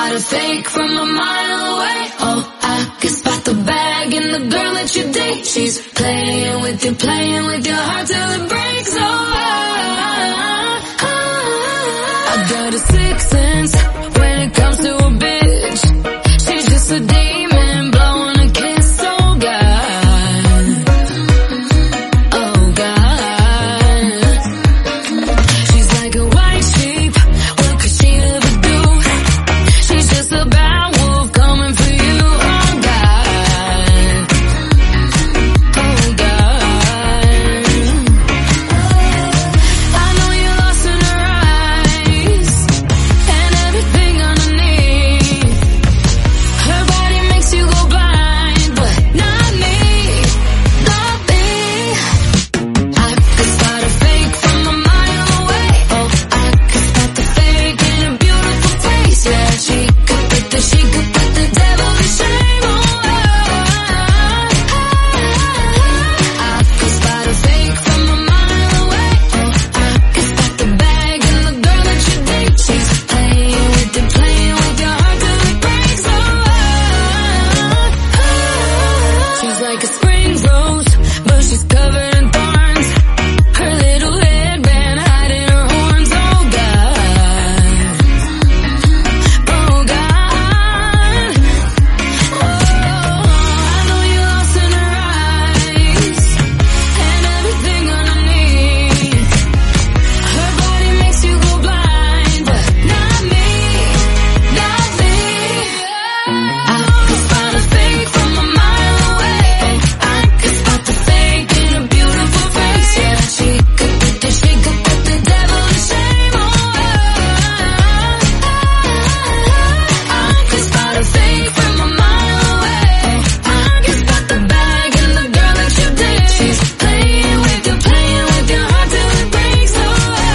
spot a fake from a mile away. Oh, I can spot the bag and the girl that you date. She's playing with your heart till it breaks. Oh, I got a sixth sense when it comes to a bitch. She's just a demon blowing a kiss. Oh God, oh God. She's like a white sheep, what could she ever do? She's just a bad wolf coming for you. Oh God, oh God. I know you're lost in her eyes and everything underneath. Her body makes you go blind, but not me, not me. I could spot a fake from a mile away. Oh, I could spot the fake in a beautiful face. Yeah, she could put the devil to shame. Oh, I could spot a fake from a mile away. Oh, I could spot the bag and the girl that you date. She's playing with your heart till it breaks. Oh, she's like a spring rose, but she's covered in thorns. Her little headband hiding her horns. Oh God, oh God. I know you're lost in her eyes and everything underneath. Her body makes you go blind, but not me, not me. I could spot a fake from a mile away. I could spot the fake in a beautiful face. Yeah, she could put the devil to shame. Oh, I could spot a fake from a mile away. I could spot the bag and the girl that you date. She's playing with your heart till it breaks. Oh,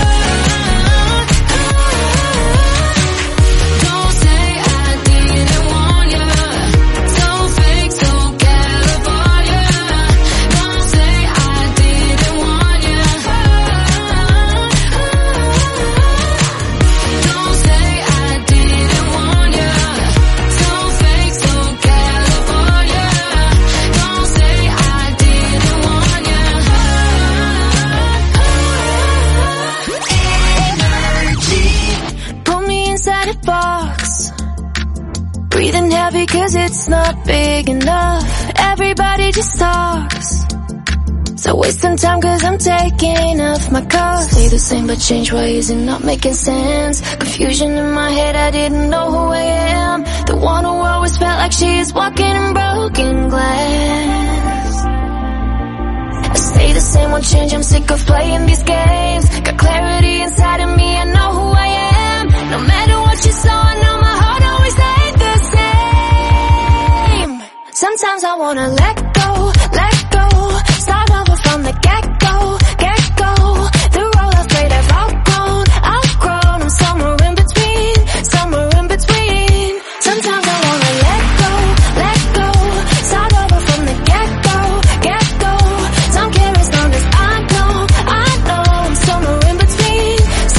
don't say I didn't warn you. So fake, so California. Don't say I didn't warn you. Don't say I didn't warn you. So fake, so California. Don't say I didn't warn you. Put me inside a box, breathing heavy cause it's not big enough. Everybody just talks, so wasting time cause I'm taking off my cuffs. Stay the same but change ways and not making sense. Confusion in my head, I didn't know who I am. The one who always felt like she is walking in broken glass. I stay the same, won't change, I'm sick of playing these games. Got clarity inside of me, I know who I am. No matter what you saw, I know my heart always stayed the same. Sometimes I wanna let go, start over from the get-go, get-go. The role I've played I've outgrown, I'm somewhere in between, Sometimes I wanna let go, start over from the get-go, get-go. Don't care as long as I know, I'm somewhere in between,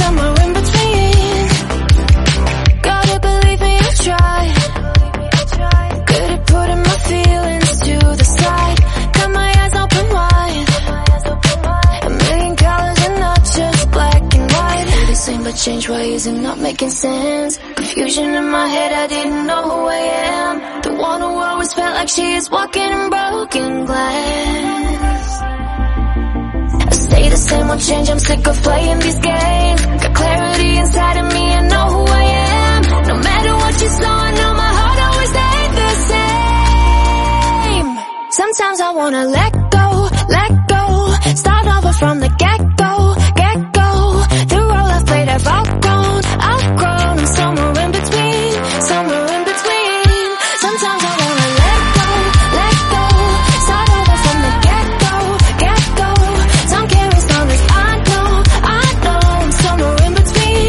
Gotta believe me, I've tried. Good at putting my feelings to the side. Got my eyes open wide, a million colors and not just black and white. Stay the same but change ways and not making sense. Confusion in my head, I didn't know who I am. The one who always felt like she is walking in broken glass. I stay the same, won't change, I'm sick of playing these games. Got clarity inside of me, I know who I am. No matter what you saw, I know my heart always stayed the same. Sometimes I wanna let go, start over from the get-go, get-go. The role I've played I've outgrown, I'm somewhere in between, Sometimes I wanna let go, start over from the get-go, get-go. Don't care as long as I know, I'm somewhere in between,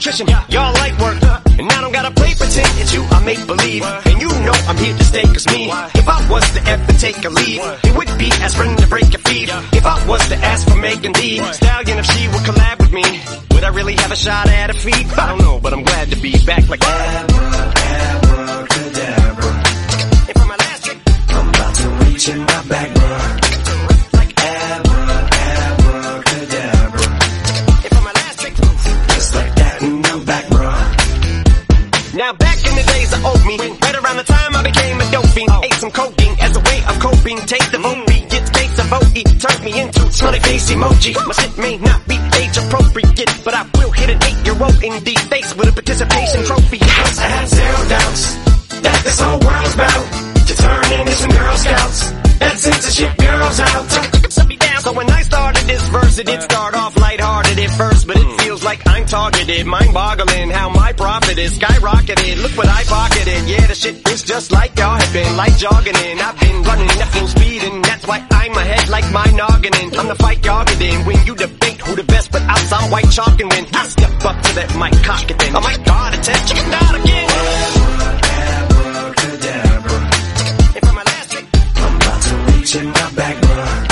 competition. Y'all light work, and I don't gotta play pretend. It's you, I make believe, and you know I'm here to stay. Cause me, if I was to ever take a lead, it would be aspirin to break your feet. If I was to ask for Megan Thee Stallion, if she would collab with me, would I really have a shot at her feet? I don't know, but I'm glad to be back like abracadabra. And for my last trick, I'm about to reach in my bag, bruh. Like abracadabra. And for my last trick, just like that, and I'm back, bruh. Now back in the days of old me, right around the time I became a dope fiend, ate some cocaine as a way of coping. Taste of OB, gets taste of OE, turned me into smiley face emoji. My shit may not be age appropriate, but I will hit an 8-year-old in the face with a participation trophy. Yes, I have zero doubts that this whole world's about to turn into some Girl Scouts and censorship girls out. So when I started this verse, it did start off lighthearted at first, but it feels like I'm targeted. Mind-boggling how my profit is skyrocketed. Look what I pocketed. Yeah, the shit is just like y'all have been, like jogging in. I've been running at full speed, and that's why I'm ahead like my noggin in. I'm the fight y'all get in when you debate who the best, but I'll sound white chalk and win. I step up to that mic, cock it then. Oh my God, attention, chicken out again. Abracadabra. And for my last trick, I'm about to reach in my bag, bruh.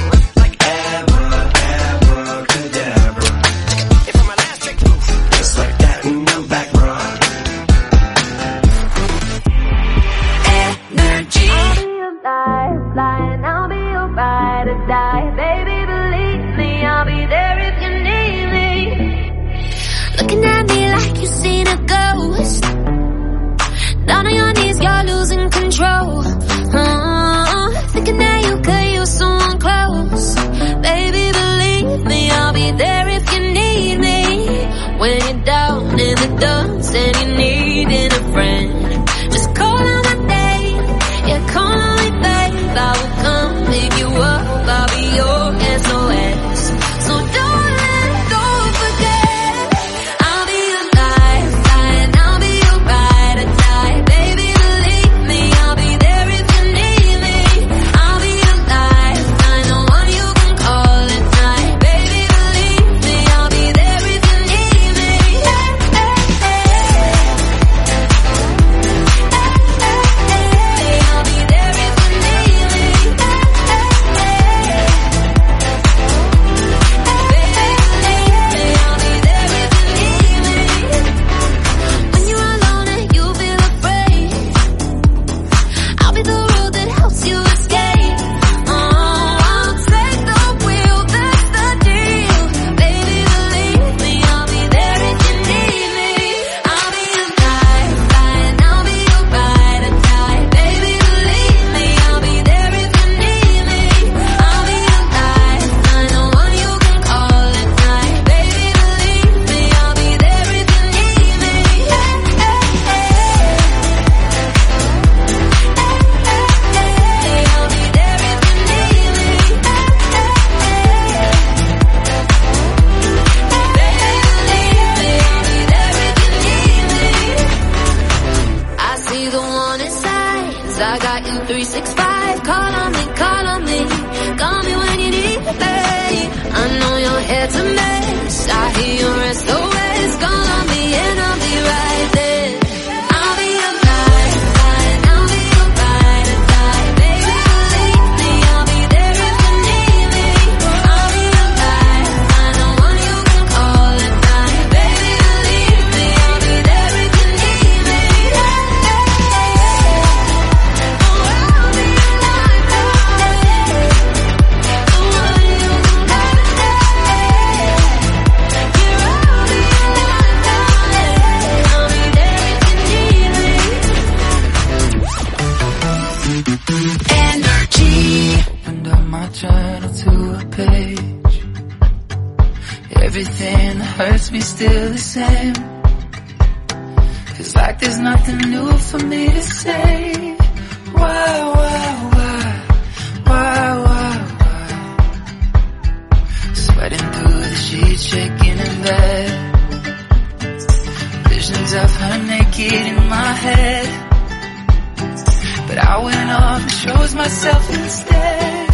Looking at me like you've seen a ghost. Down on your knees, you're losing control. Thinking that you could use someone close. Baby, believe me, I'll be there if you need me. When you're down in the dumps and you're needing a friend, just call out my name. Yeah, call on me, babe. I will come pick you up. I'll be your SOS. So don't forget. I'll be your lifeline, I'll be your ride or die. Baby, believe me, I'll be there if you need me. I'll be your lifeline, the one you can call at night. Baby, believe me, I'll be there if you need me. I'll be there if you need I got you 365. Call on me, call on me. Call me when you need me. I know your head's a mess. I hear your SOS. Call on me and I'll be right there. I'll be your lifeline, I'll be your ride or die. Baby, believe me, I'll be there if you need me. I'll be your lifeline, the one you can call at night. Baby, believe me, I'll be there if you need me. Opened up my journal to a page. Everything that hurts me still the same. Feels like there's nothing new for me to say. Why? Sweating through the sheets, shaking in bed. Visions of her naked in my head. But I went off and chose myself instead.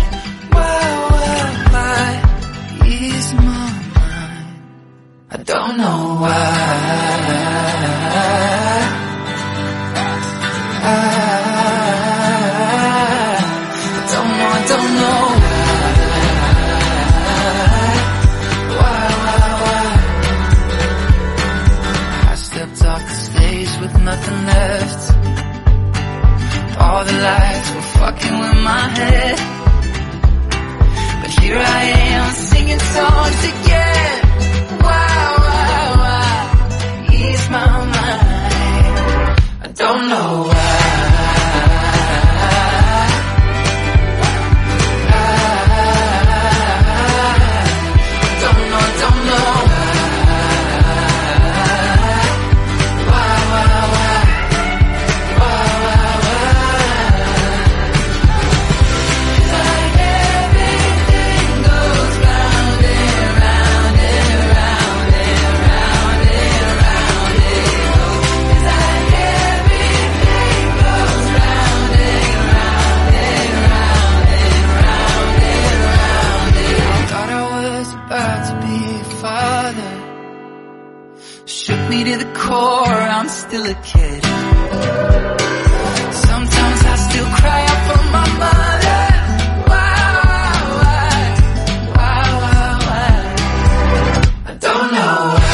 Why? Ease my mind. I don't know why. once again. Why, ease my mind. I don't know why. To the core, I'm still a kid. Sometimes I still cry out for my mother. Why? I don't know why.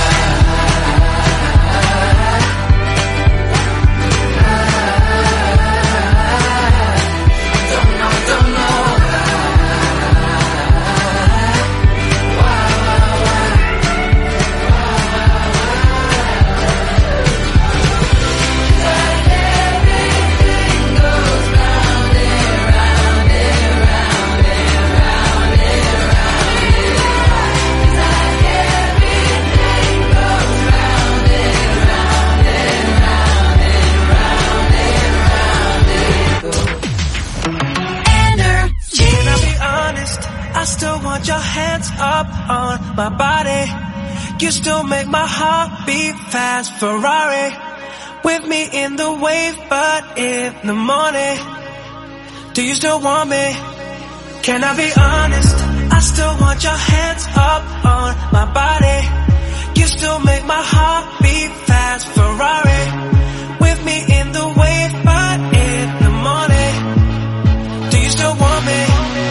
Don't know your hands up on my body. You still make my heart beat fast. Ferrari with me in the wave, but in the morning, do you still want me? Can I be honest? I still want your hands up on my body. You still make my heart beat fast. Ferrari with me in the wave, but in the morning, do you still want me?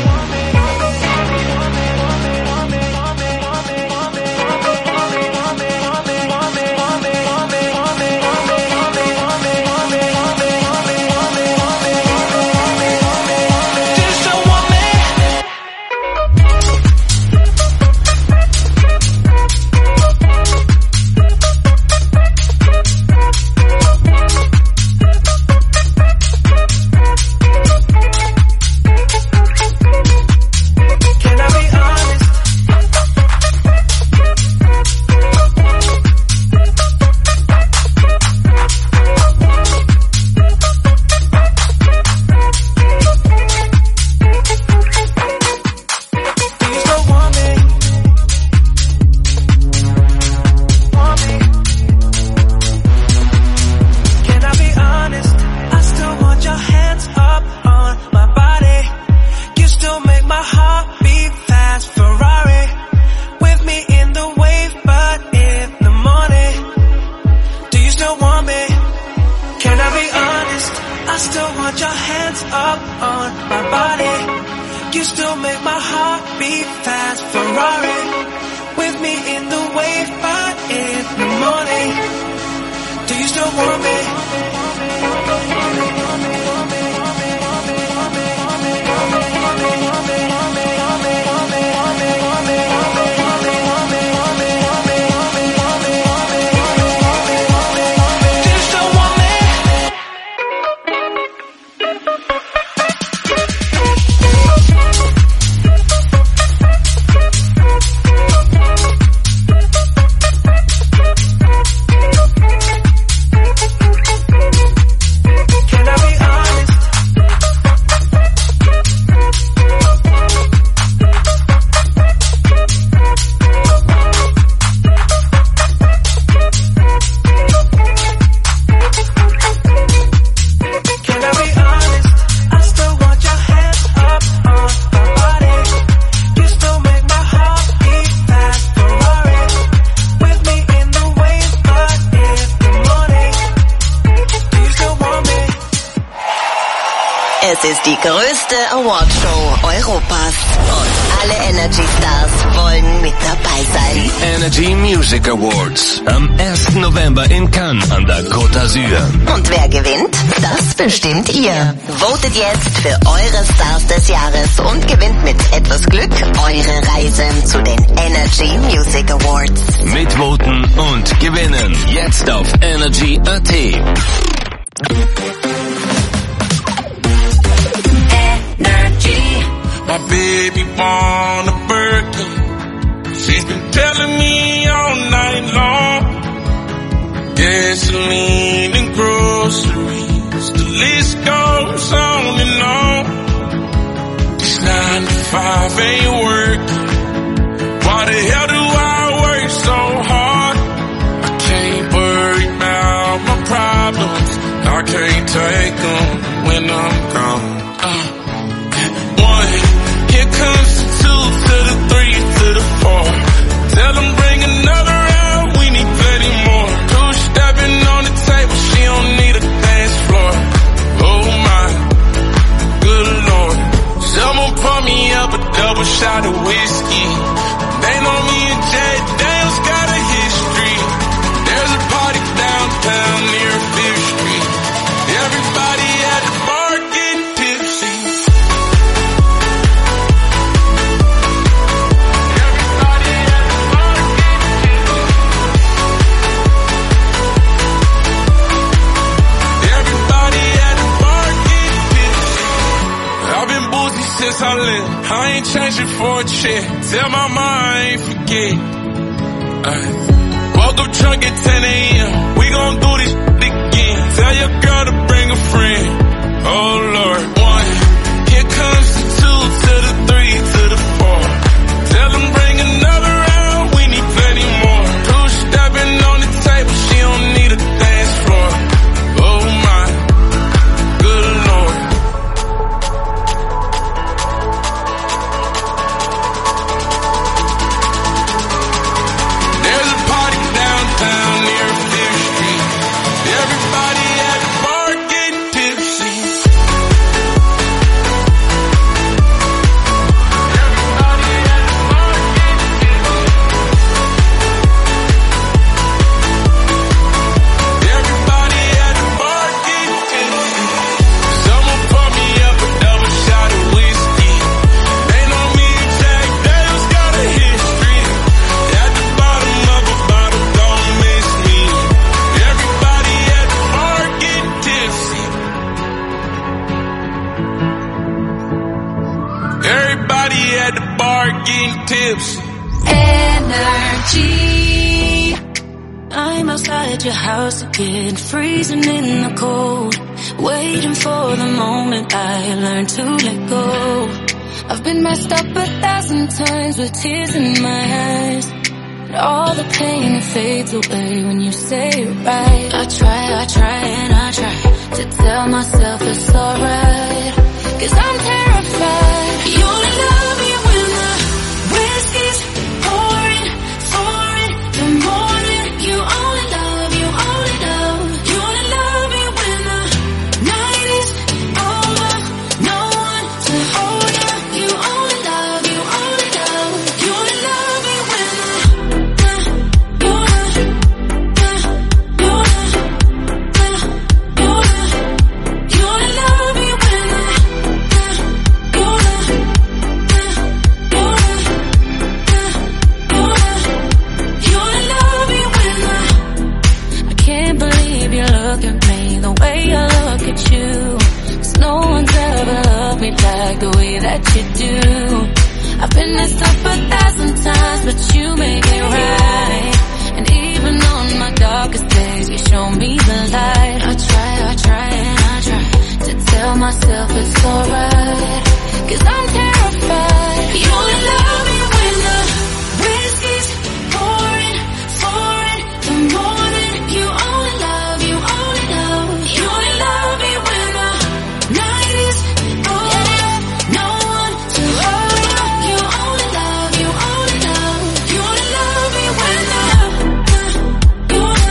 Es ist die größte Awardshow Europas und alle Energy Stars wollen mit dabei sein. Die Energy Music Awards am 1. November in Cannes an der Côte d'Azur. Und wer gewinnt? Das bestimmt ihr. Votet jetzt für eure Stars des Jahres und gewinnt mit etwas Glück eure Reise zu den Energy Energy Music Awards. Mitvoten und gewinnen. Jetzt auf Energy.at. My baby want a burger. She's been telling me all night long. Gasoline and groceries, the list goes on and on. This 9 to 5 ain't working. Why the hell do I work so hard? I can't worry about my problems. I can't take them when I'm gone. Here comes the 2 to the 3 to the 4. Tell them bring another round, we need plenty more. 2 stepping on the table, she don't need a dance floor. Oh my, good Lord. Someone pour me up a double shot of whiskey. They know me and Jay Dale's got a history. There's a party downtown near 5th Street. Everybody at the bar getting tipsy. Since I left, I ain't changing for a check. Tell my mom I ain't forget. Woke up drunk at 10 a.m. We gon' do this again. Tell your girl to bring a friend. Oh Lord. 1, here comes the 2 to the 3 to the 4. Tell them bring another round, we need plenty more. 2 stepping on the table, she don't need a dance floor. Oh my, good Lord. Downtown near 5th Street. Everybody at the bar getting tipsy. Everybody at the bar getting tipsy. Everybody at the bar getting tipsy. Someone pour me up a double shot of whiskey. They know me and Jack Dale's got a history. At the bottom of a bottle. Everybody at the bar getting tipsy. Energy. I'm outside your house again, freezing in the cold, waiting for the moment I learn to let go. I've been messed up 1,000 times with tears in my eyes, but all the pain fades away when you say it right. I try and I try to tell myself it's alright, 'cause I'm terrified. You only love me when the whiskey's pouring the morning. You only love, you only love. You only love me when the night is over. No one to hold you. You only love, you only love. You only love me when you only love me when like the way that you do. I've been messed up 1,000 times, but you make it right. And even on my darkest days, you show me the light. I try and I try to tell myself it's alright, 'cause I'm terrified. You only love me when the whiskey's pouring the morning. You only love, you only love. You only love me when the night is over. No one to hold you. You only love, you only love. You only love me when the you only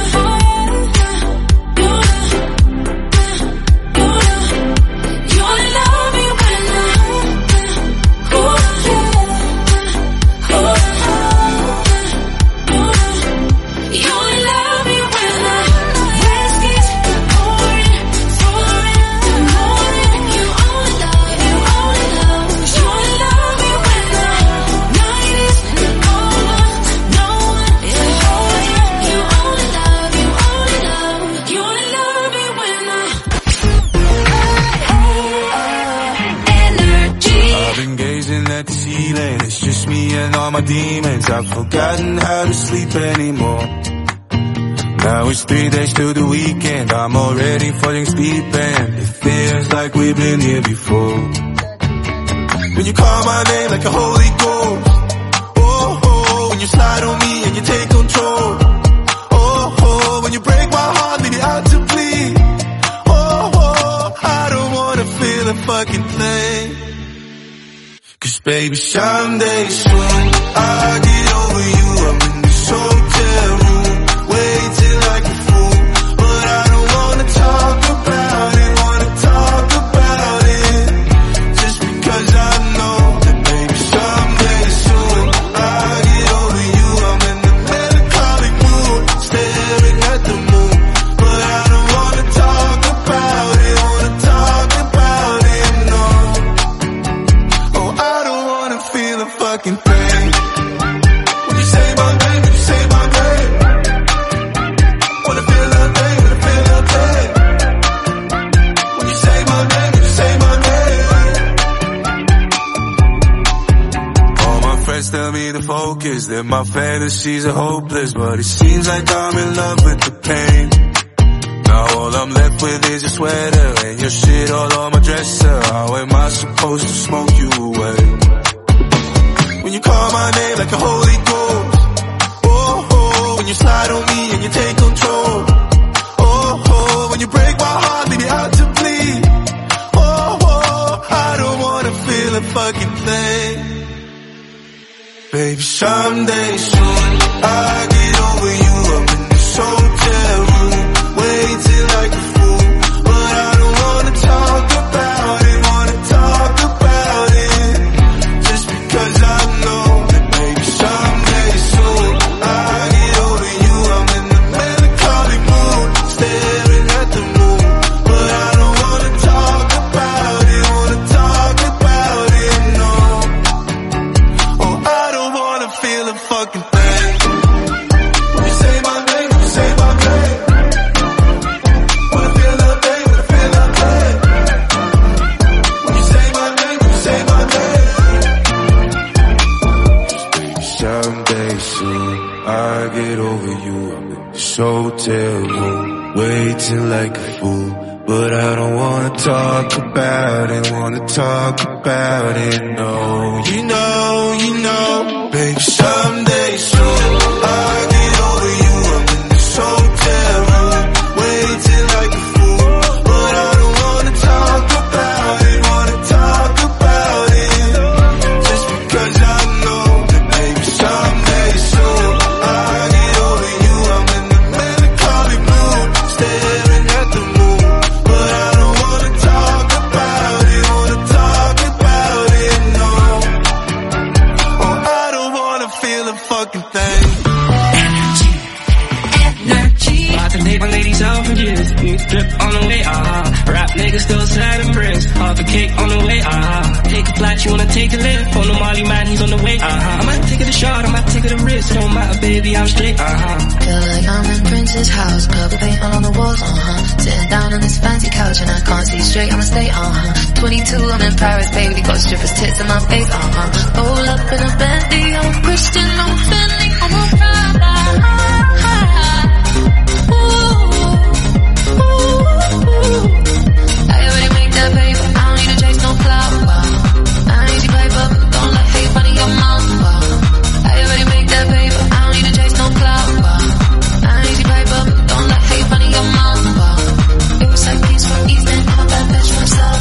love me when the and all my demons. I've forgotten how to sleep anymore. Now it's 3 days to the weekend. I'm already falling asleep and it feels like we've been here before. When you call my name like a Holy Ghost, oh, oh, when you slide on me and you take control, oh, oh, when you break my heart, leave me out to bleed, oh, oh, I don't wanna feel a fucking thing. Cause baby, someday soon I'll get over you. I'm in this hotel room, waiting like a fool, but I don't wanna talk about it, just because I know that baby, someday soon I'll get over you. I'm in the melancholic mood, staring at the moon, but I don't wanna talk about it, no. Oh, I don't wanna feel a fucking thing. When you say my name, when you say my name, wanna feel a thing, wanna feel a thing. When you say my name, when you say my name. All my friends tell me to focus, that my fantasies are hopeless, but it seems like I'm in love with the pain. Now all I'm left with is your sweater and your shit all on my dresser. How am I supposed to smoke you away? When you call my name like a Holy Ghost, oh, oh, when you slide on me and you take control, oh, oh, when you break my heart, leave me out to bleed, oh, oh, I don't wanna feel a fucking thing. Baby, someday soon I'll get over you. I'm in this hotel room, waiting like a fool, but I don't wanna talk about it, just because I know that baby, someday soon I'll get over you. I'm in the melancholic mood, staring at the moon, but I don't wanna talk about it, no. Oh, I don't wanna feel a fucking thing. When you say my name, when you say my name, wanna feel a thing, wanna feel a thing. When you say my name, when you say my name. Someday soon I'll get over you. I'm in this hotel room, waiting like a fool, but I don't wanna talk about it, no. You know, baby, someday soon I'll get over you. I'm in this hotel room, waiting like a fool, but I don't wanna talk about it, just because I know that baby, someday soon I'll get over you. I'm in the melancholic mood, staring at the moon, but I don't wanna talk about it, no. Oh, I don't wanna feel a fucking thing. Energy. About to take my ladies out for years. New drip on the way, Rap niggas still sad and bricks. Half a cake on the way, Take a flight, you wanna take a lift. On the Molly man, he's on the way, I might take it a shot, I might take it a risk. It don't matter, baby, I'm straight, Feel like I'm in Prince's house, cover paint all on the walls, Sitting down on this fancy couch and I can't see straight, I'ma stay, 22, I'm in Paris, baby, got strippers' tits in my face, Roll up in a Bentley, I'm a Christian, I'm a Fendi, I'm a Prada. I already make that paper, I don't need to chase no clout, I need your paper, don't let hate money your mouth, I already make that paper, I don't need to chase no clout, I need your paper, don't let hate money your mouth, it was like peace from East End, I'm a bad bitch from South,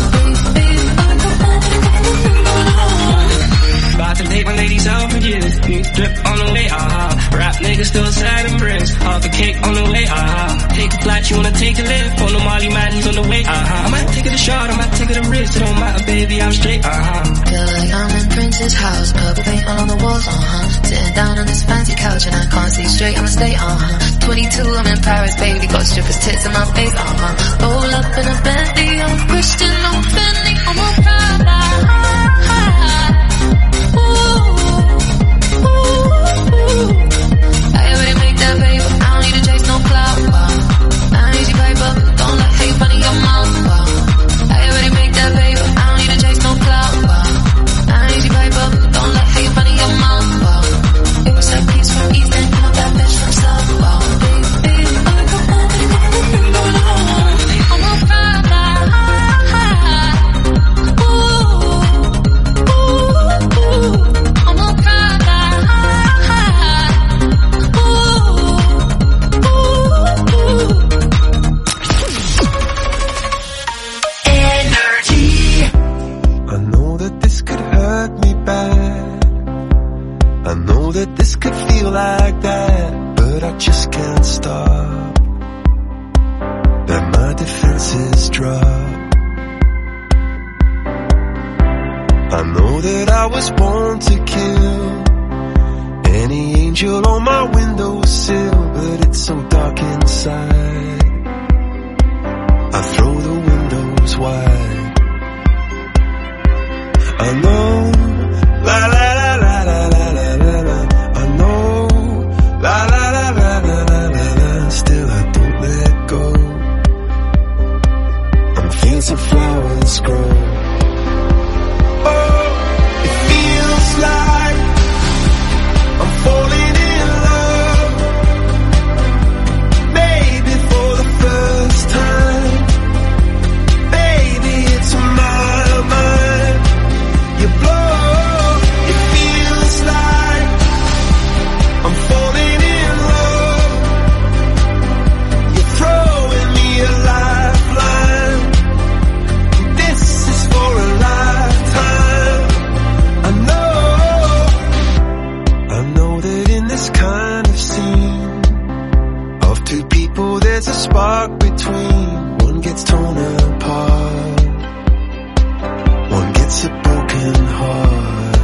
About to take my ladies out for years. New drip on the way, Rap niggas still sad and bricks. Half a cake on the way, Take a flight, you wanna take a lift. On the Molly man, he's on the way, I might take it a shot, I might take it a risk. It don't matter, baby, I'm straight, Feel like I'm in Prince's house, purple paint all on the walls, Sitting down on this fancy couch and I can't see straight, I'ma stay, 22, I'm in Paris, baby, got strippers' tits in my face, Roll up in a Bentley, I'm a Christian, I'm a Fendi, I'm a Prada. I already make that paper, I don't need to chase no clout, I need your paper, don't let hate money your mouth, I already make that paper, I don't need to chase no clout, I need your paper, don't let hate money your spark between. One gets torn apart, one gets a broken heart.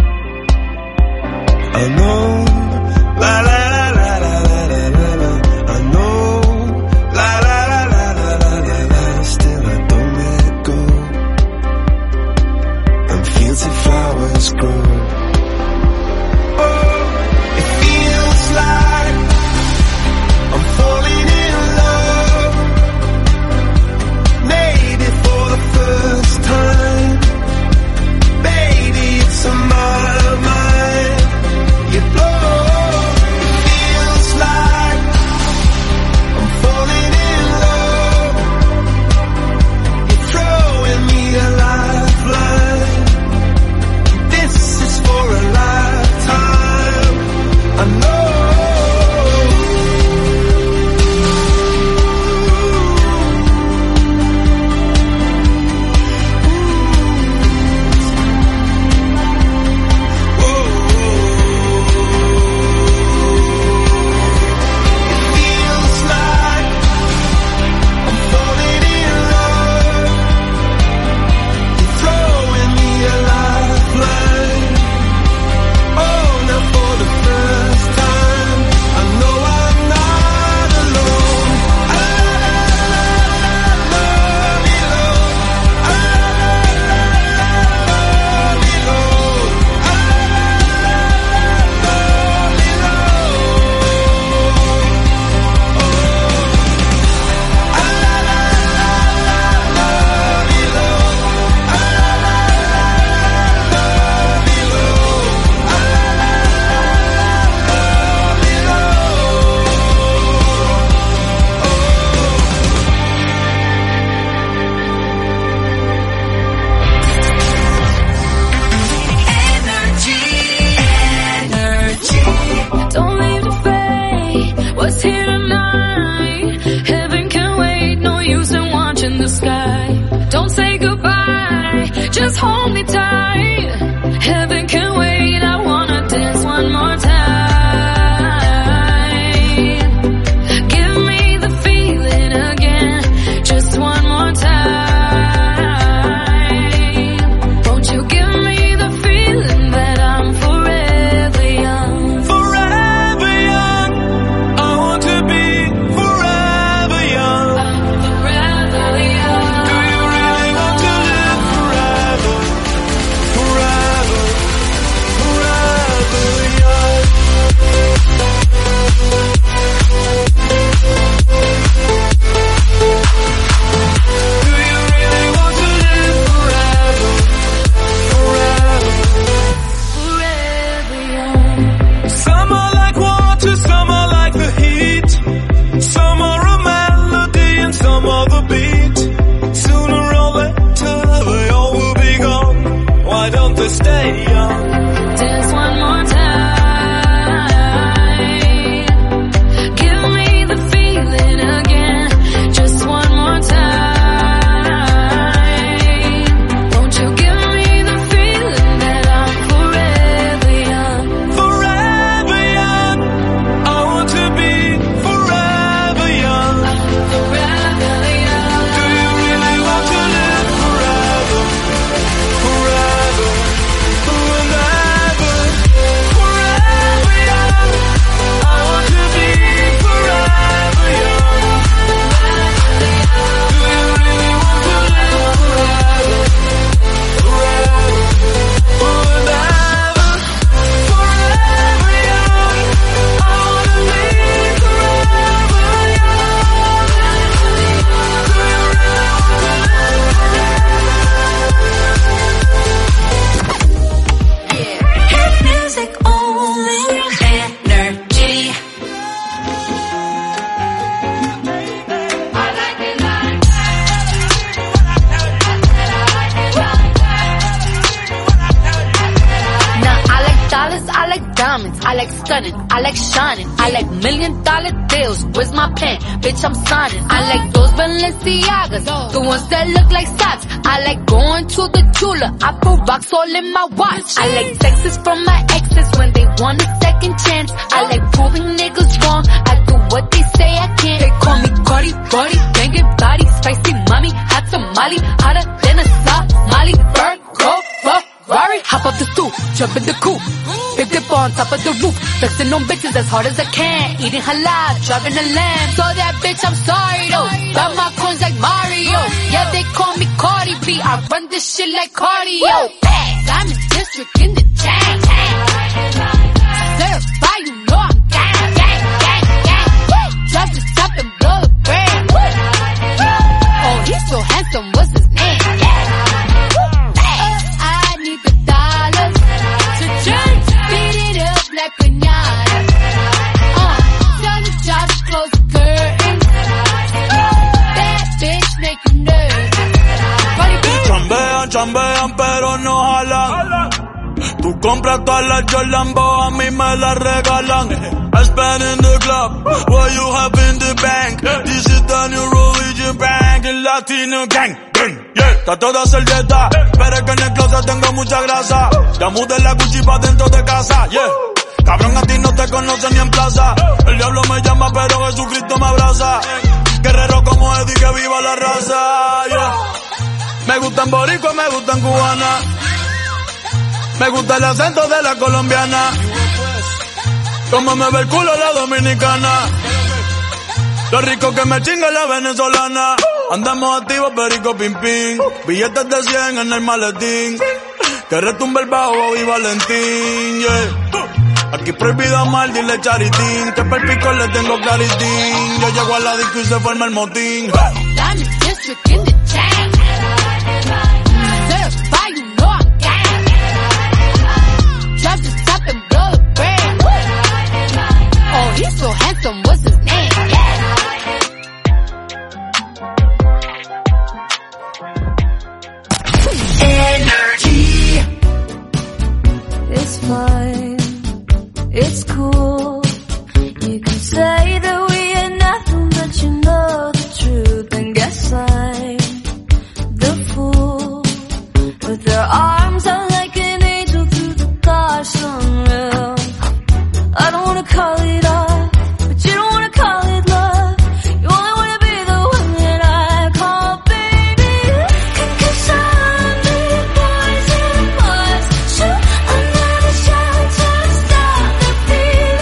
I know, la la la la la la la la. I know, la la la la la la la la. Still I don't let it go. And fields of flowers grow. Oh, it feels like I'm falling in love. Maybe for the first time. Baby, it's on my mind. You blow. It feels like I'm falling in love. You're throwing me a lifeline. This is for a lifetime. I know. Don't leave the fate. What's here tonight? Heaven can wait. No use in watching the sky. Don't say goodbye. Just hold me tight. Heaven can wait. I wanna dance one more time. Give me the feeling again. Just one more time. Won't you give me the feeling that I'm forever young? Forever young. I want to be forever young. Forever young. Do you really want to live forever? Forever, forever young. Do you really want to live forever? Forever. Forever young. Some are like water, some are like the heat. Some are a melody and some are the beat. Sooner or later they all will be gone. Why don't they stay young? Dance one more time. Give me the feeling again. Just one more time. Won't you give me the feeling that I'm forever young? Forever young. I want to be forever young. Forever young. Do you really want to live forever? Forever, forever, forever young. I want to be forever young. Do you really want to live forever? Forever, forever, forever young. I want to be forever Hit music only. Energy. Now I like dollars, I like diamonds, I like stunning, I like shining, I like $1,000,000 deals. Where's my pen? Bitch, I'm signing. I like those Balenciagas, the ones that look like socks. I like going to the Tula, I put rocks all in my watch. I like texts from my exes when they want a second chance. I like proving niggas wrong, I do what they say I can't. They call me Cardi jump in the coupe. Big dip on top of the roof, flexing on bitches as hard as I can. Eating halal, driving a lamb. So that bitch, I'm sorry though. Got my coins like Mario. Yeah, they call me Cardi B. I run this shit like cardio. I'm in district in the chain. Certify, you know I'm gang, gang, gang, gang. Drop the top and blow the brand. Oh, he's so handsome, what's his name? I need the dollars to change. Beat it up like piñata. Tell the jobs close the curtains. That bitch make you nervous. Chambean, chambean, pero no jalan. Tú compras todas las Jolambo, a mí me las regalan. I spend in the club, what you have in the bank. This is the new religion bank, el Latino gang. Yeah, está toda servieta, pero es que en el closet tengo mucha grasa. Ya mudé la Gucci pa' dentro de casa, yeah. Cabrón, a ti no te conocen ni en plaza. El diablo me llama, pero Jesucristo me abraza. Guerrero como Eddie, que viva la raza, yeah. Me gustan boricua, me gustan cubana. Me gusta el acento de la colombiana. Como me ve el culo la dominicana. Lo rico que me chinga la venezolana. Andamos activos, perico, pim, pim. Billetes de 100 en el maletín. Que retumbe el bajo y Valentín, yeah. Aquí prohibido amar, dile charitín. Que per pico le tengo claritín. Yo llego a la disco y se forma el motín. Drop the top and blow the brand. Oh, he's so handsome, what's his name? Energy. It's fine, it's cool. You can say that we ain't nothing, but you know the truth. And guess I'm the fool. With their arms out like an angel through the gosh unreal. I don't wanna call it off, but you don't wanna call it love. You only wanna be the one that I call baby. Cause I'm the poison was shoot another shot to stop the feeling.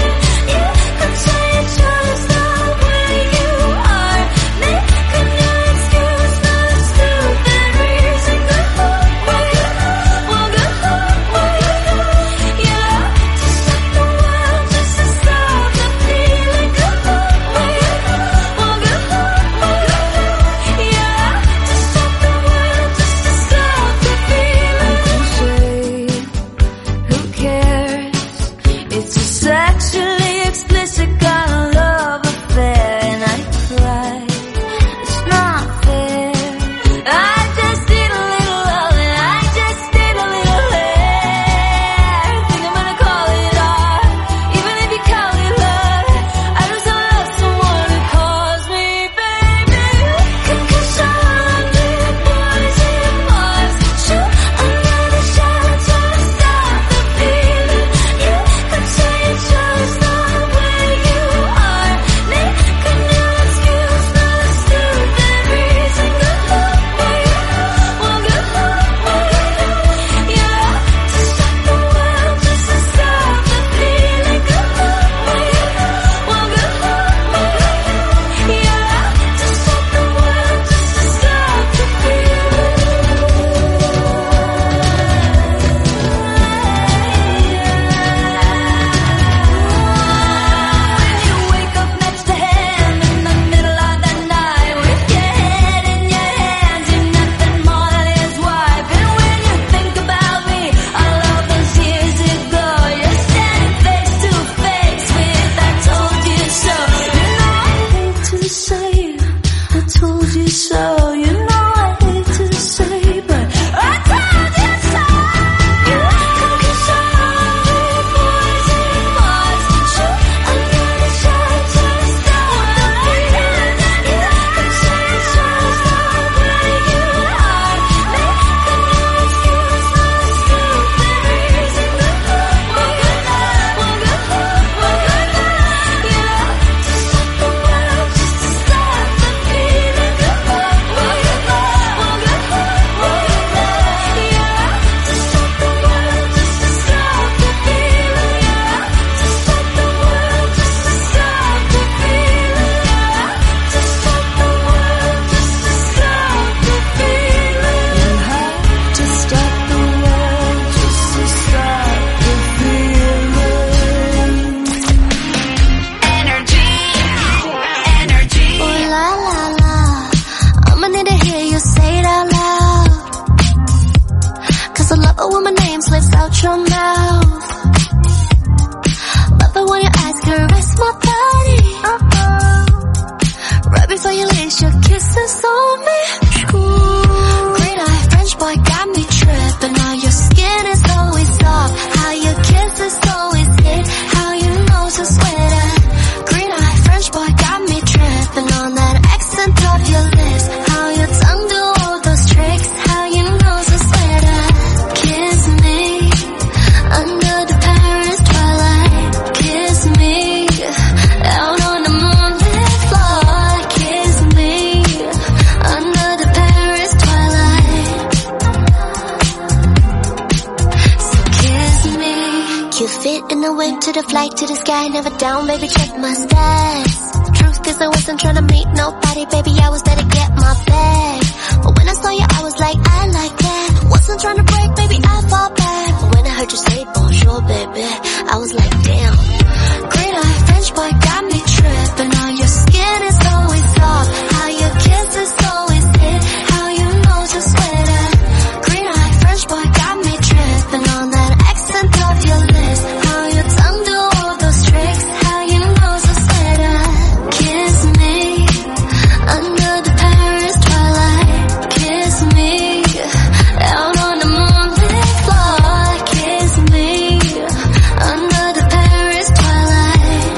you fit in the wing to the flight to the sky, never down, baby, check my stats. Truth is I wasn't trying to meet nobody, baby, I was there to get my bag. But when I saw you, I was like, I like that. Wasn't trying to break, baby, I fall back. But when I heard you say bonjour, baby, I was like, damn. Great eye, French boy got me tripping. How your skin is always soft, how your kiss is always hit, how you know just where that. Green eye, French boy got me tripping on that accent of your lips, how your tongue do all those tricks, how you know just where that. Kiss me under the Paris twilight, kiss me out on the moonlit floor, kiss me under the Paris twilight.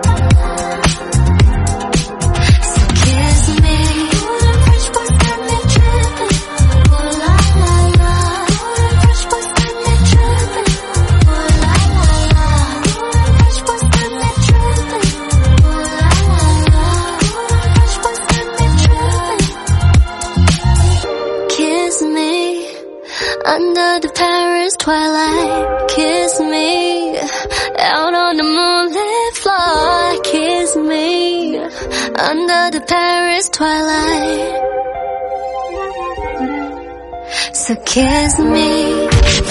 So kiss me. Fresh boys got me tripping. Oh la la la. Fresh boys got me tripping. Oh la la la. Fresh boys got me tripping. Oh la la la. Fresh boys got me tripping. Kiss me under the Paris twilight. Kiss me out on the moonlit floor. Kiss me under the Paris twilight. So kiss me.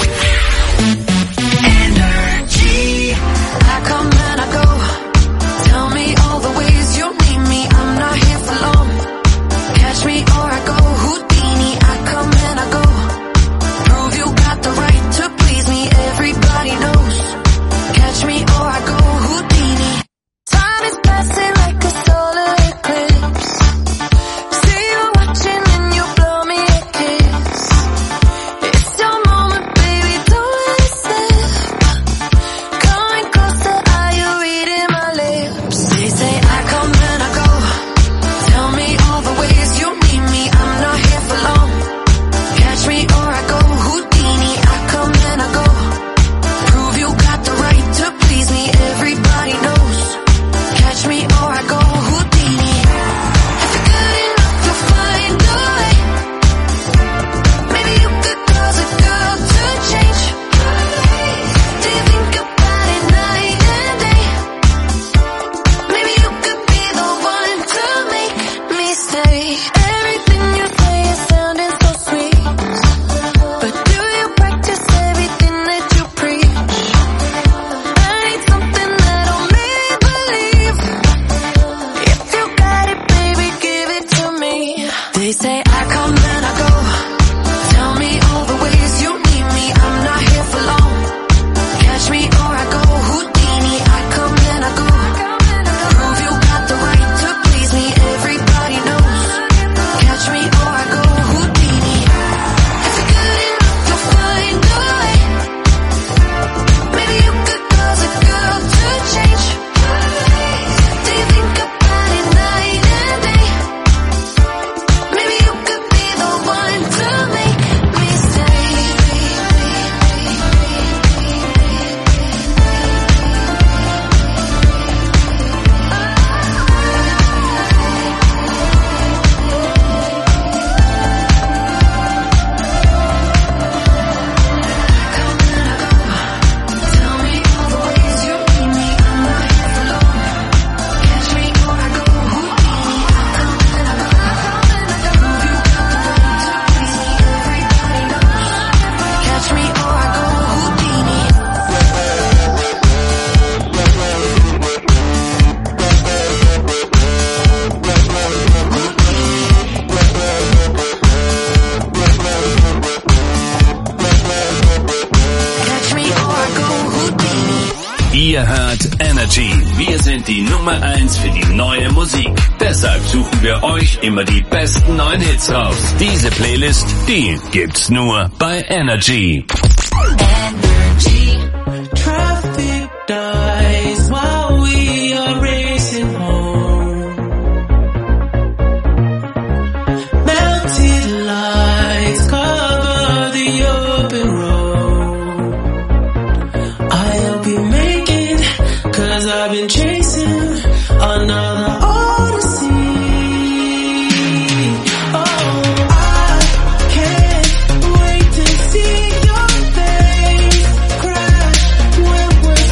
Energy. I come and I go. Tell me all the ways you need me. I'm not here for long. Catch me or I go Houdini. I come and I go. Prove you got the right to please me. Everybody knows. Catch me or I go Houdini. Time is passing like a solar eclipse. See you watching and you blow me a kiss. It's your moment, baby, don't let it slip. Coming closer, are you reading my lips? They say I come and I go. Tell me all the ways you need me. I'm not here for long. Catch me or I go Houdini. I come and I go. Prove you got the right to please me. Everybody knows. Catch me or I go Houdini. If you're good enough, you'll find a way. Maybe you could cause a girl to change. Do you think about it night and day? Maybe you could be the one to make me stay. Everything you say is sounding so sweet, but do you practice everything that you preach? I need something that'll make me believe. If you got it, baby, give it to me. They say I come and I go. Tell me all the ways you need me. I'm not here for long. Catch me or I go Houdini. I come and I go. Prove you got the right to please me. Everybody knows. Catch me or I go Houdini. If you're good enough, you'll find a way. Maybe you could cause a girl to change. Do you think about it night and day? Maybe you could be the one to make me stay. Tell me all the ways you need me. I'm not here for long. Catch me or I go Houdini. I come and I go. Prove you got the right to please me. Everybody knows. Catch me or I go Houdini. Catch me or I go Houdini. Ihr hört Energy. Wir sind die Nummer 1 für die neue Musik. Deshalb suchen wir euch immer die besten neuen Hits raus. Diese Playlist, die gibt's nur bei Energy. Traffic dies while we are racing home. Melted lights cover the open road. I'll be making, 'cause I've been chasing another odyssey. Oh, I can't wait to see your face crash when we're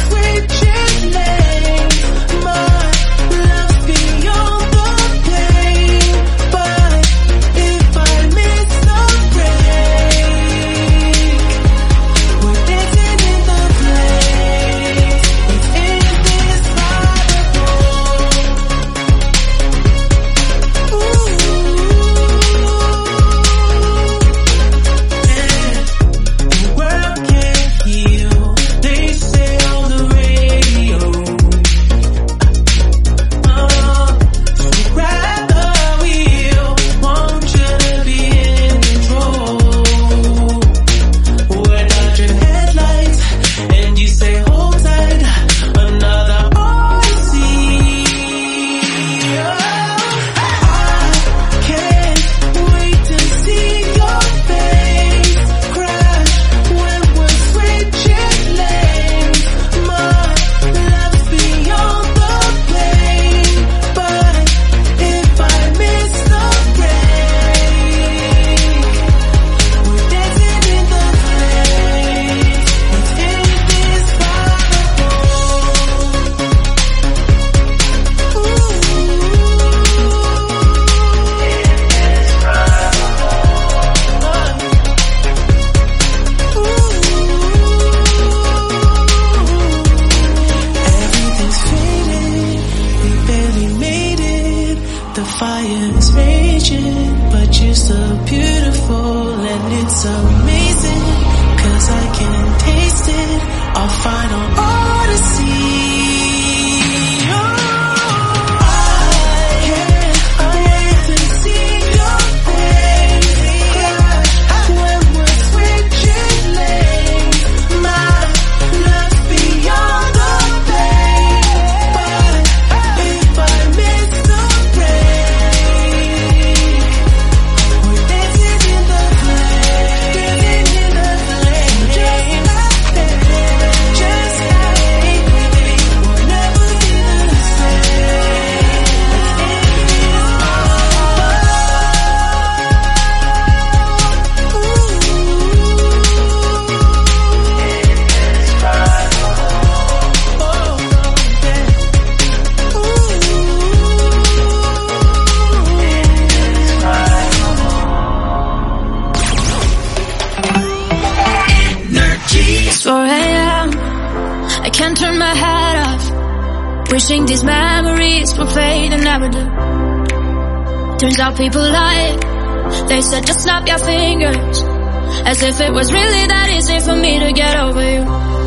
Wishing these memories would fade and never do. Turns out people lie. They said just snap your fingers, as if it was really that easy for me to get over you.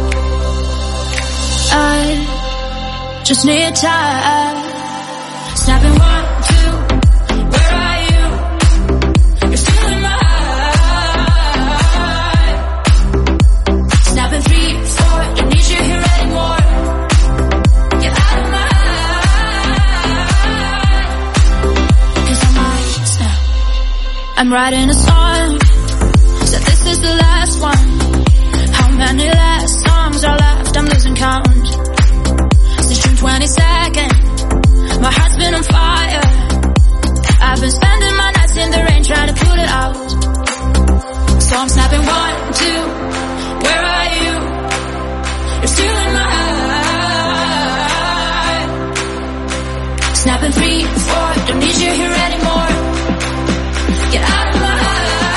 I just need time. Snapping 1, 2, where are you? You're still in my heart. Snapping 3, 4, don't need you here anymore. Get out of my heart. 'Cause I might snap. I'm writing a song, said this is the last one. How many last songs are left? I'm losing count. Since June 22nd, my heart's been on fire. I've been spending my nights in the rain trying to put it out. So I'm snapping 1, 2, where are you? You're still in my heart. Snapping 3, 4, don't need you here anymore. Get out of my heart.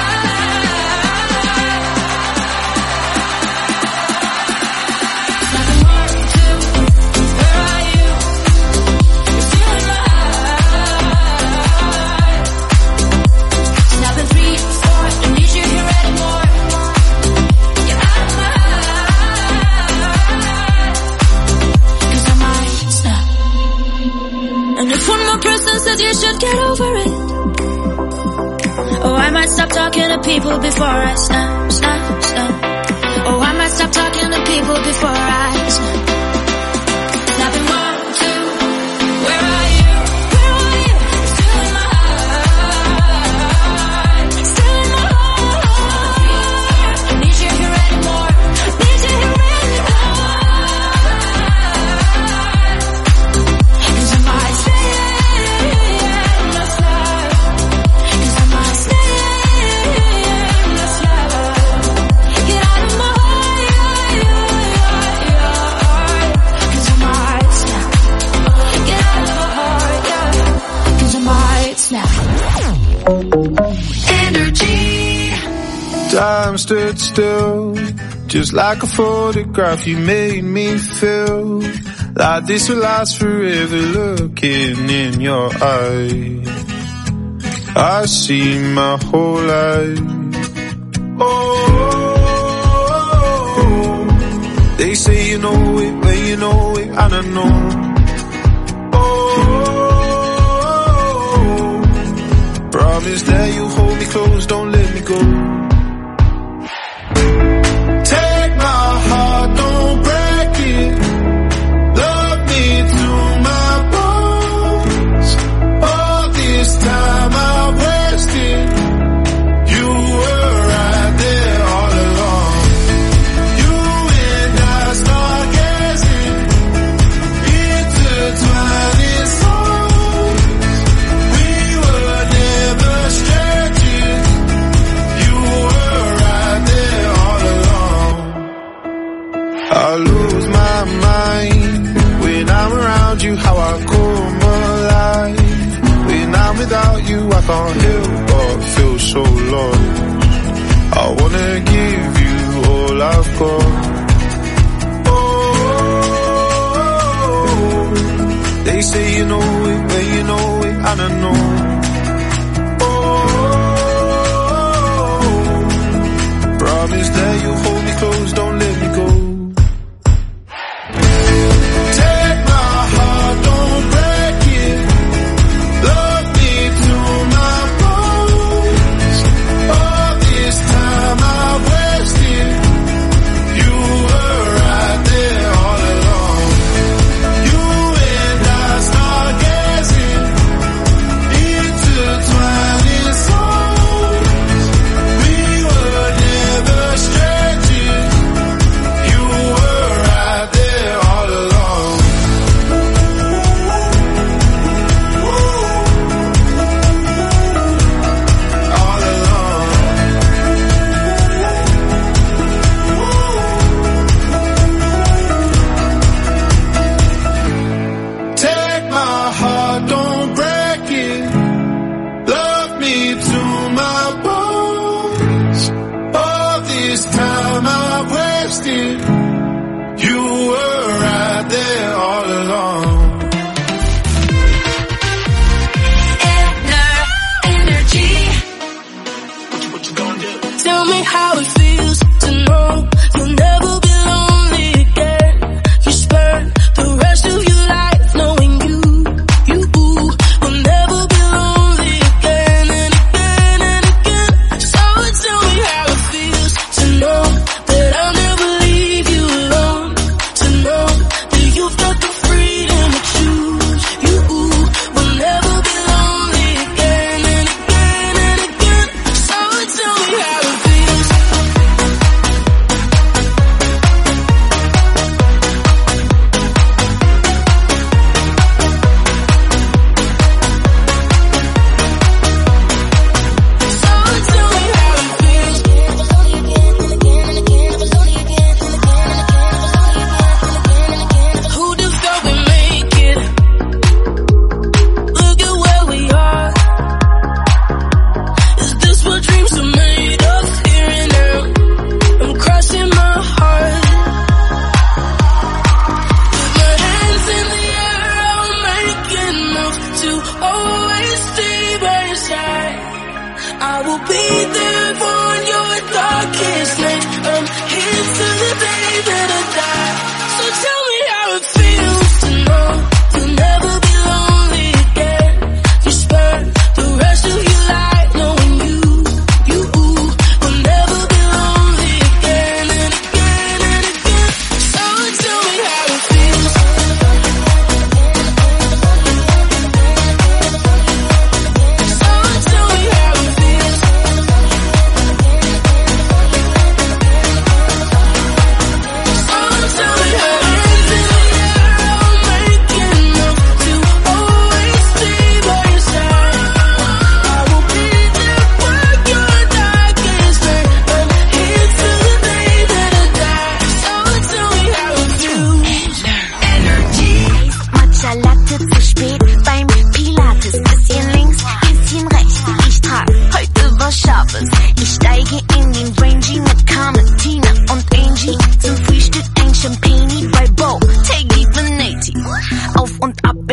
Snapping 1, 2, where are you? You're still in my heart. Snapping 3, 4, don't need you here anymore. Get out of my heart. 'Cause I might snap. And if one more person says you should get over it, oh, I might stop talking to people before I snap, snap, snap. Oh, I might stop talking to people before I snap. Snapping 1, 2, where are you? Where are you? You're still in my heart. Still in my heart. Don't need you here anymore. Need you here anymore. 'Cause I might stay in my snap. 'Cause I might stay in my snap. Get out of my heart. 'Cause I might snap. Get out of my heart, yeah. 'Cause I might snap. Energy. Time stood still, just like a photograph. You made me feel like this will last forever. Looking in your eyes, I see my whole life. Oh, they say you know it, but you know it, and I know. Oh, promise that you hold me close, don't let me go. Take my heart, don't break it. Love me to my bones. All this time I wasted, you were right there all along. You and I start gazing, intertwining souls. We were never strangers. You were right there all along. I lose my mind when I'm around you, how I come alive. When I'm without you, I can't help but feel so lost. I wanna give you all I've got. Oh, they say you know it, but you know it, and I know. Oh, promise that you hold me close, don't let me go. Take my heart, don't break it. Love me to my bones. All this time I wasted, you were right there all along. You and I start gazing,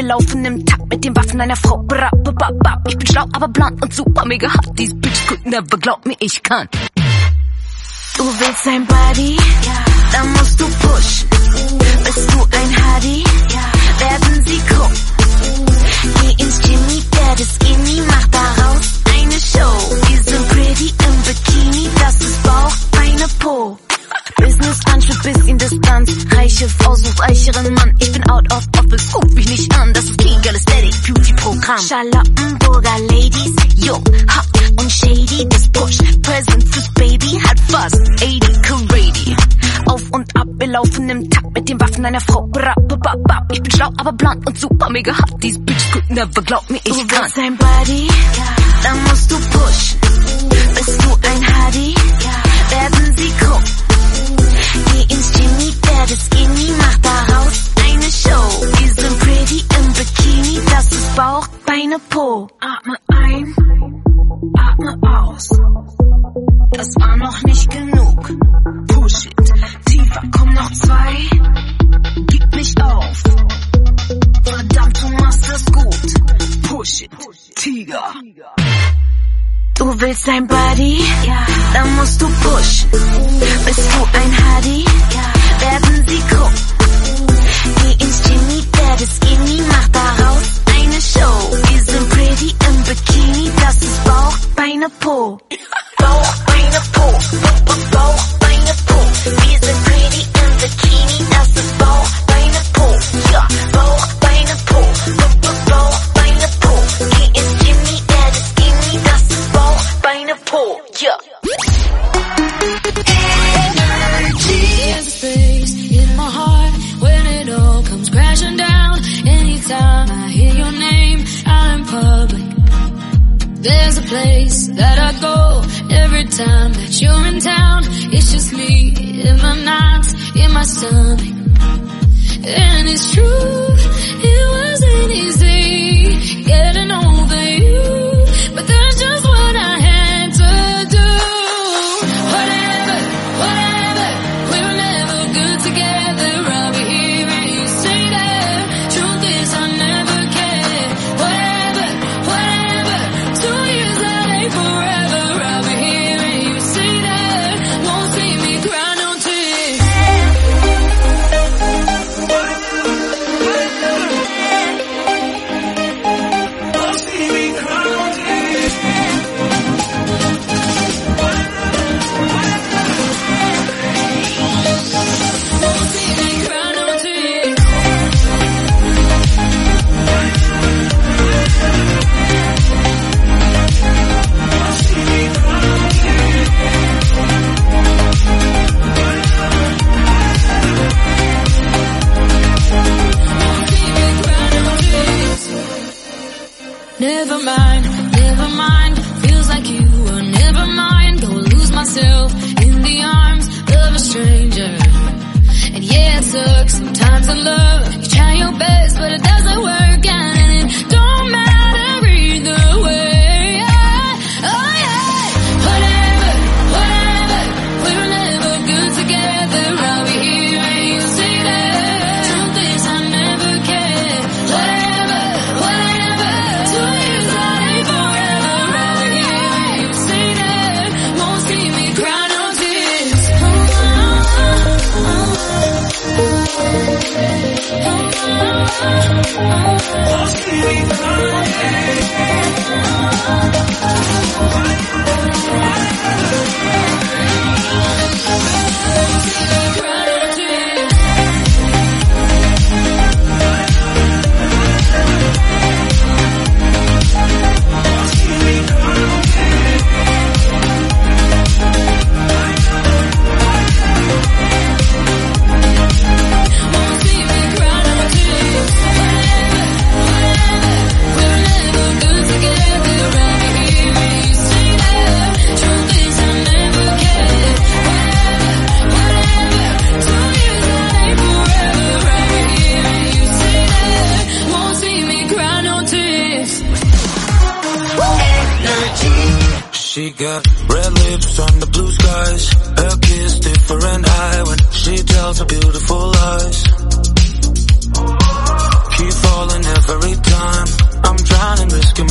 wir laufen im Takt mit den Waffen einer Frau. Ich bin schlau, aber blond und super mega hot. These bitches could never, glaub mir, ich kann. Du willst sein Body? Dann musst du pushen. Bist du ein Hardy? Werden sie gucken. Geh ins Jimmy, der das Skinny, mach daraus eine Show. Wir sind pretty im Bikini, das ist Bauch, Beine, Po. Business Anschub bis in Distanz. Reiche Frau sucht reicheren Mann. Ich bin out of office, guck mich nicht an. Das ist kein Aesthetic Beauty Programm. Charlottenburger Ladies, jung, hot und shady. Das Push, Presents fürs Baby, hat fast 80 Carady. Auf und ab, wir laufen im Takt mit den Waffen einer Frau. Ich bin schlau, aber blond und super mega hot. These bitches could never, glaub mir, ich kann. Du willst sein Body? Dann musst du pushen. Bist du ein Hardy? Werden sie gucken. Geh ins Jimmy, der das Skinny, mach daraus eine Show. Wir sind pretty im Bikini, das ist Bauch, Beine, Po. Atme ein, atme aus. Das war noch nicht genug. Push it, tiefer, komm noch 2. Gib nicht auf. Verdammt, du machst das gut. Push it, Tiger. Du willst sein Body? Dann musst du pushen. Bist du ein Hardy? Werden sie gucken. Geh ins Jimmy, der das Skinny, mach daraus eine Show. Wir sind pretty im Bikini, das ist Bauch, Beine, Po. Bauch, Beine, Po. Bauch, Beine, Po. Wir sind pretty im Bikini, das ist Bauch, Beine, Po. Ja, Bauch, Beine, Po. Bauch, Beine, Po. Geh ins Jimmy, der das Skinny, das ist Bauch, Beine, Po. Ja. There's a space in my heart when it all comes crashing down. Anytime I hear your name out in public, there's a place that I go every time that you're in town. It's just me in my knots in my stomach, and it's true, it wasn't easy getting over you, but that's just what I had to do. Whatever, we were never good together. I'll be here and you say that. Truth is I never cared. Whatever, 2 years that ain't forever. I'll be here and you say that. Won't see me cry no tears. Won't see me cry no tears. Won't see me cry no tears. Never mind, feels like you were never mine. Go lose myself in the arms of a stranger. And yeah, it sucks sometimes in love. You try your best, but it doesn't work out, and it don't matter either way. Oh yeah, whatever, we were never good together. I'll be here and you say that. Truth is I never cared. Whatever, 2 years that ain't forever. I'll be here and you say that. Won't see me cry no tears. Won't see me cry no She got red lips on the blue skies. Her kiss different eye when she tells her beautiful lies. Keep falling, never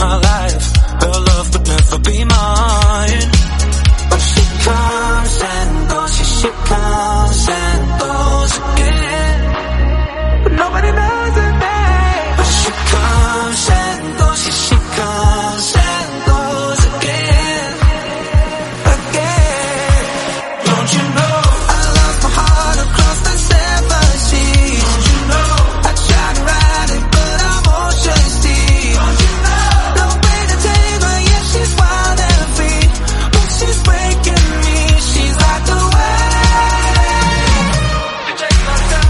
my life. Her love could never be mine. But she comes and goes, she comes and goes again. But nobody knows her name. But she comes and goes, she comes and goes again. Again. Don't you know I lost my heart across the 7 seas? Don't you know I tried to ride it but I'm ocean deep? Don't you know no way to tame her, yeah she's wild and free, but she's breaking me, she's like the wave. You take my time,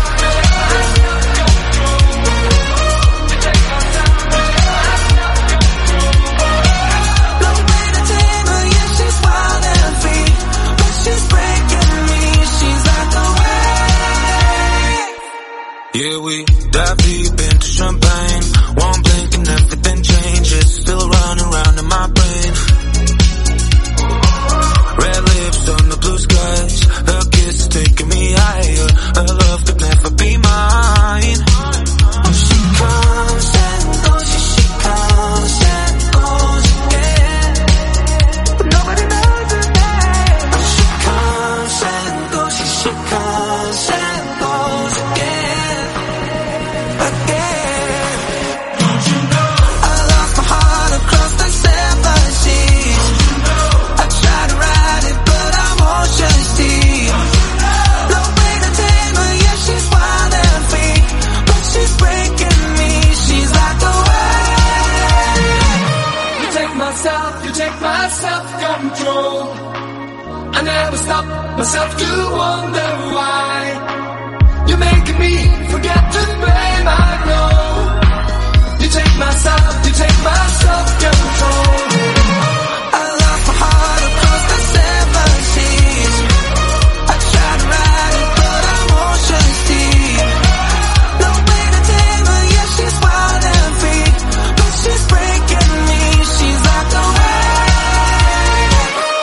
no way to tame her, yeah she's wild and free, but she's breaking me, she's like the wave. Yeah, we dive deep into champagne. One blink and everything changes. Still running around in my brain. Red lips on the blue skies. Her kiss is taking me higher. Her love could never be mine. She comes and goes, she comes and goes again. But nobody knows her name. She comes and goes, she comes and goes again. Again. Don't you know I lost my heart across the 7 seas? I tried to ride it but I'm ocean deep. No way to tame her, yeah she's wild and free, but she's breaking me, she's like the wave. You take my self-control. I never stop myself to wonder why. You're making me forget to pay my role. You take my self-control. I lost my heart across the 7 seas. I tried to ride it but I'm ocean deep. No way to tame her, yeah she's wild and free, but she's breaking me, she's like the wave.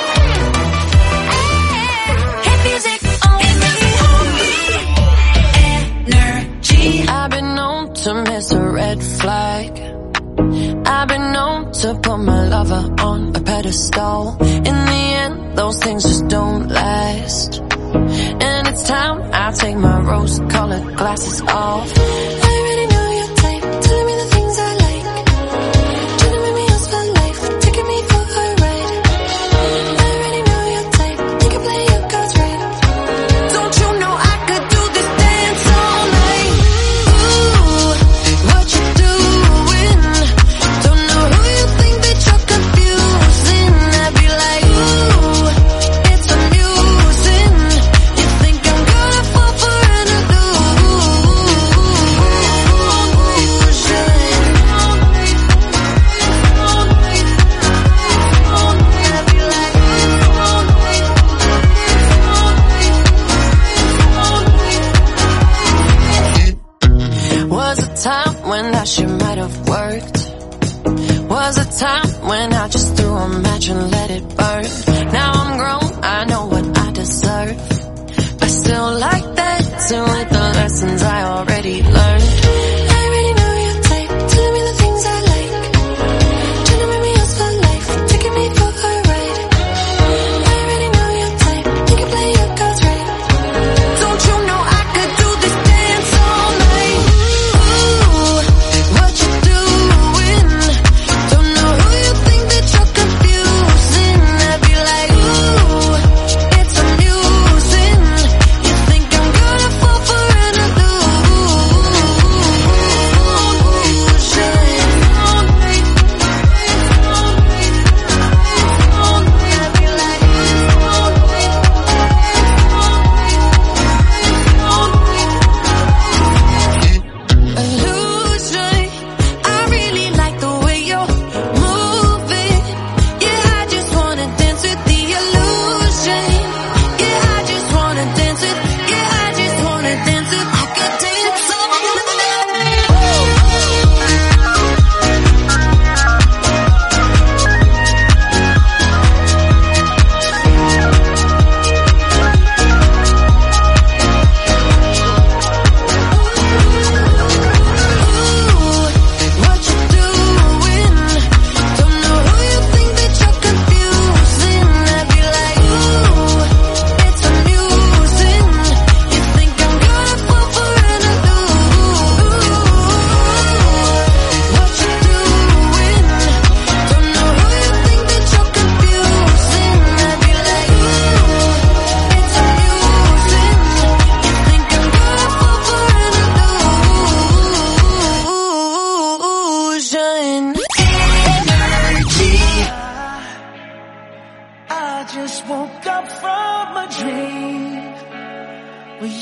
Hit music only. Energy. I've been known to miss a red flag. I've been known to put my lover on a pedestal. In the end, those things just don't last. And it's time I take my rose-colored glasses off. I already know your type, telling me the things I like, trying to make me yours for life, taking me for a ride. I already know your type, you can play your cards right. Don't you know I could do this dance all night? Ooh, what you doing? Don't know who you think that you're confusing. I'd be like, ooh, it's amusing. You think I'm gonna fall for an illusion. Was a time when that shit might have worked. Was a time when I just threw a match and let it burn. Now I'm grown, I know what I deserve. I still like that too, with the lessons I already learned. I already know your type, telling me the things I like, trying to make me yours for life, taking me for a ride. I already know your type, you can play your cards right. Don't you know I could do this dance all night? Ooh, what you doing? Don't know who you think that you're confusing. I'd be like, ooh, it's amusing. You think I'm gonna fall for an illusion.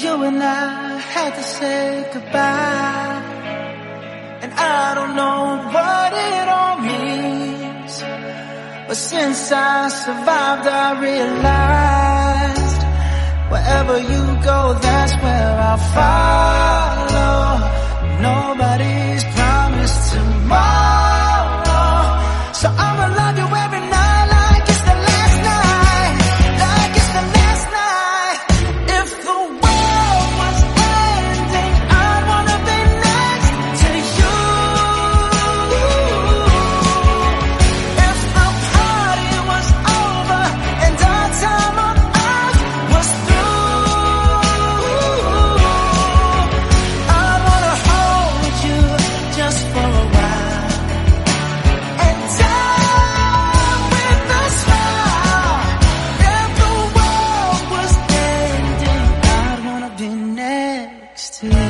you and I had to say goodbye. And I don't know what it all means, but since I survived I realized wherever you go, that's where I'll follow. Nobody's promised tomorrow, so I'ma love you every night like it's the last night, like it's the last night. If the world was ending, I'd wanna be next to you. If the party was over and our time on earth was through, I'd wanna hold you just for a while and die with a smile. If the world was ending, I'd wanna be next to you.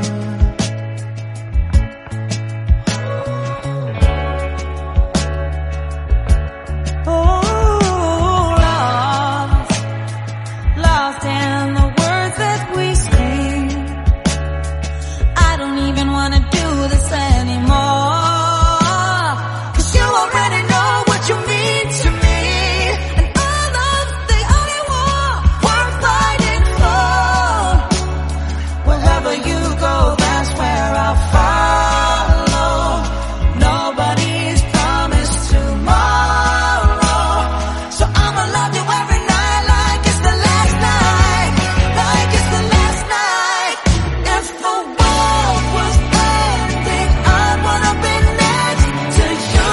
Lost in the words that we speak. I don't even wanna do this anymore, 'cause you already know what you mean to me, and all of the only war worth fighting for. Wherever you go, that's where I'll follow. Nobody's promised tomorrow, so I'ma love you every night like it's the last night, like it's the last night. If the world was ending, I'd wanna be next to you.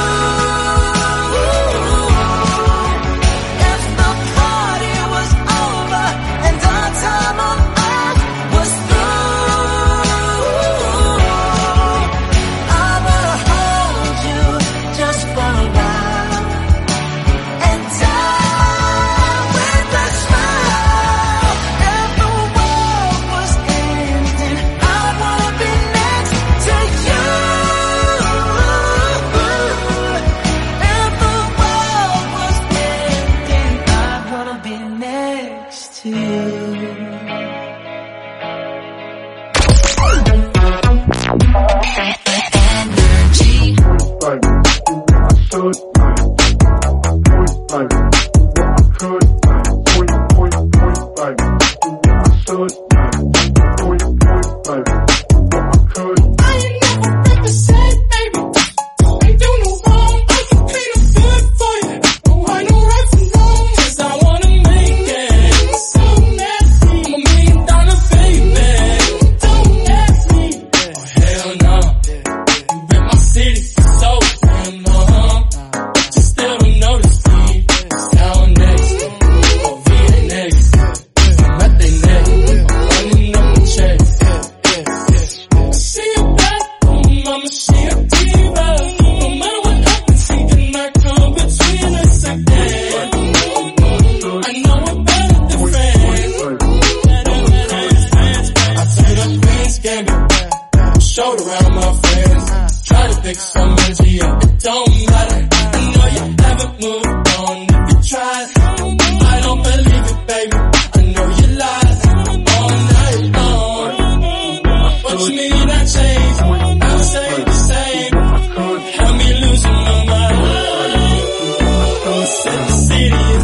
If the party was over and our time on earth was through, I wanna hold you just for a while and die with a smile. If the world was ending, I wanna be next to you. If the world was ending, I wanna be next to you. Showed around my friends, try to pick some energy up, it don't matter. I know you haven't moved on if you tried. I don't believe it, baby, I know you lied all night long. But you need that change, I'll say the same. Have me losing my mind. Set the city